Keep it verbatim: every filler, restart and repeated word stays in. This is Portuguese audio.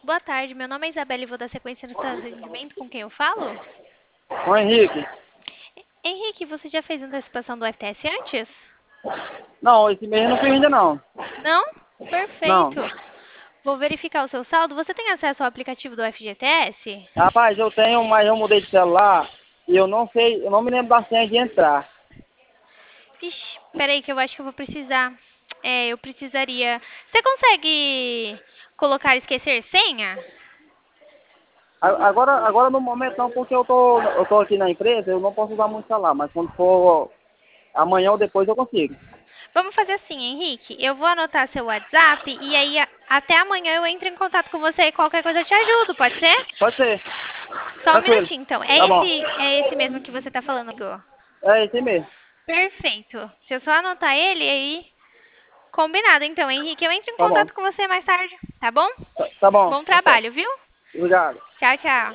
boa tarde. Meu nome é Isabela e vou dar sequência no seu atendimento. Com quem eu falo? Ô Henrique, Henrique, você já fez antecipação do F T S antes? não, esse mês eu não fiz ainda não. Não? Não. Perfeito. Vou verificar o seu saldo. Você tem acesso ao aplicativo do F G T S? Rapaz, eu tenho, mas eu mudei de celular e eu não sei, eu não me lembro da senha de entrar. Ixi, peraí que eu acho que eu vou precisar. É, eu precisaria... Você consegue colocar esquecer senha? A- Agora, agora no momento não, porque eu tô, eu tô aqui na empresa, eu não posso usar muito celular, mas quando for amanhã ou depois eu consigo. Vamos fazer assim, Henrique. Eu vou anotar seu WhatsApp e aí a- até amanhã eu entro em contato com você e qualquer coisa eu te ajudo, pode ser? Pode ser. Só um Tranquilo. minutinho, então. É Tá bom. esse, é esse mesmo que você tá falando, Gu? É esse mesmo. Perfeito. Se eu só anotar ele, aí... Combinado, então, Henrique. Eu entro em Tá bom. contato com você mais tarde, tá bom? Tá, tá bom. Bom Tá certo. trabalho, viu? Obrigado. Tchau, tchau.